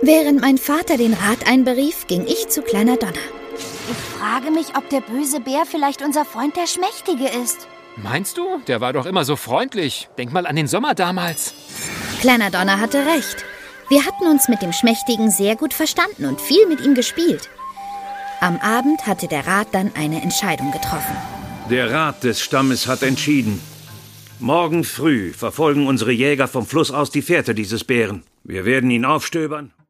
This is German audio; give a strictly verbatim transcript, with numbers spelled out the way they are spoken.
Während mein Vater den Rat einberief, ging ich zu Kleiner Donner. Ich frage mich, ob der böse Bär vielleicht unser Freund der Schmächtige ist. Meinst du? Der war doch immer so freundlich. Denk mal an den Sommer damals. Kleiner Donner hatte recht. Wir hatten uns mit dem Schmächtigen sehr gut verstanden und viel mit ihm gespielt. Am Abend hatte der Rat dann eine Entscheidung getroffen. Der Rat des Stammes hat entschieden. Morgen früh verfolgen unsere Jäger vom Fluss aus die Fährte dieses Bären. Wir werden ihn aufstöbern